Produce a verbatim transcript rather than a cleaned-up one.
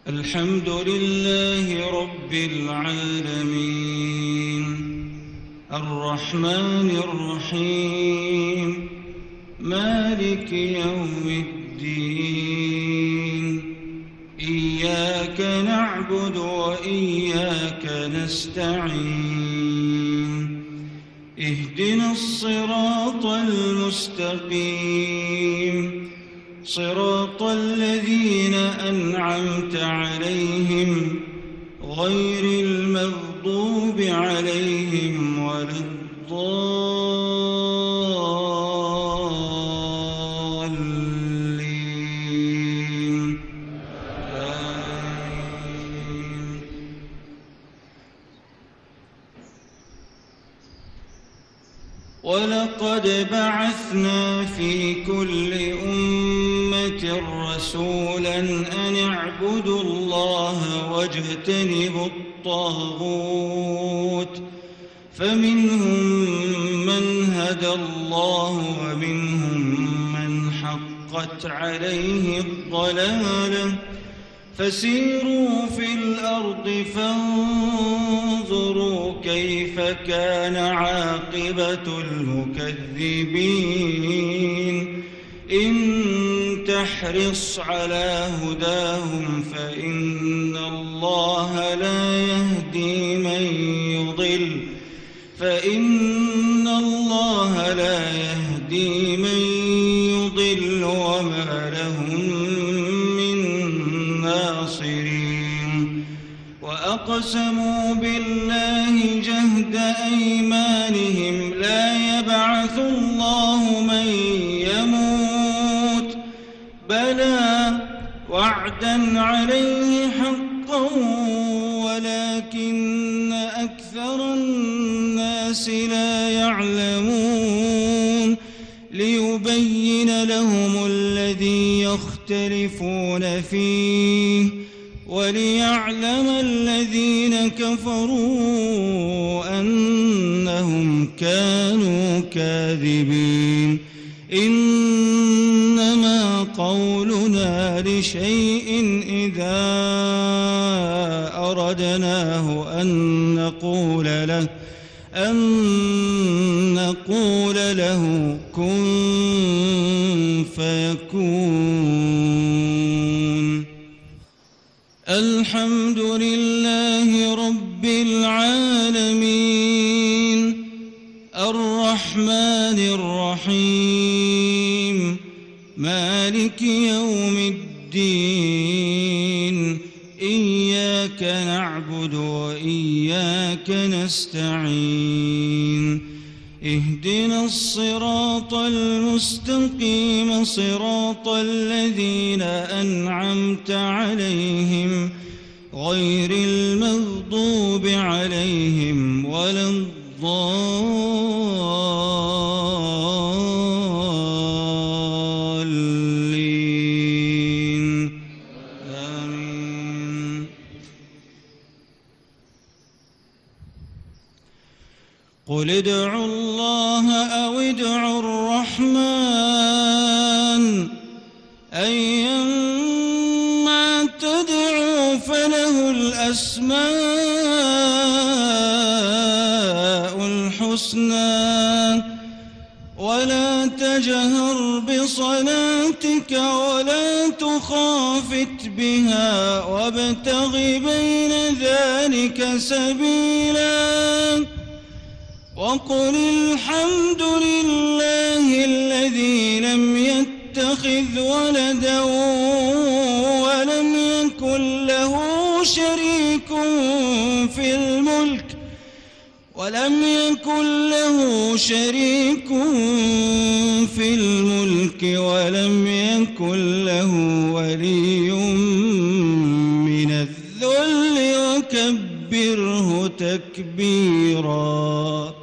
الحمد لله رب العالمين الرحمن الرحيم مالك يوم الدين إياك نعبد وإياك نستعين اهدنا الصراط المستقيم صراط الذين أنعمت عليهم غير المغضوب عليهم ولا الضالين آمين. ولقد بعثنا في كل أمة رسولا أن اعبدوا الله واجتنبوا الطاغوت فمنهم من هدى الله ومنهم من حقت عليه الضلالة فسيروا في الأرض فانظروا كيف كان عاقبة المكذبين إن تحرص على هداهم فإن الله لا يهدي من يضل فإن الله لا يهدي من يضل وما لهم من ناصرين وأقسموا بالله جهد أيمانهم لا يبعث الله من يموت بلى وعدا عليه حقا ولكن أكثر الناس لا يعلمون ليبين لهم الذي يختلفون فيه وليعلم الذين كفروا أنهم كانوا كاذبين إنما قولنا لشيء إذا أردناه أن نقول له أن نقول له كن فيكون. الحمد لله رب العالمين الرحمن الرحيم مالك يوم الدين إياك نعبد وإياك نستعين اهدنا الصراط المستقيم صراط الذين أنعمت عليهم غير المغضوب عليهم ولا الضالين آمين. قل ادعوا الله أو ادعوا الرحمن أيما تدعوا فله الأسماء الحسنى ولا تجهر بصلاتك ولا تخافت بها وابتغ بين ذلك سبيلا وقل الحمد لله الذي لم يتخذ ولدا ولم يكن له شريك في الملك ولم يكن له شريك في الملك ولم يكن له ولي من الذل وكبره تكبيرا.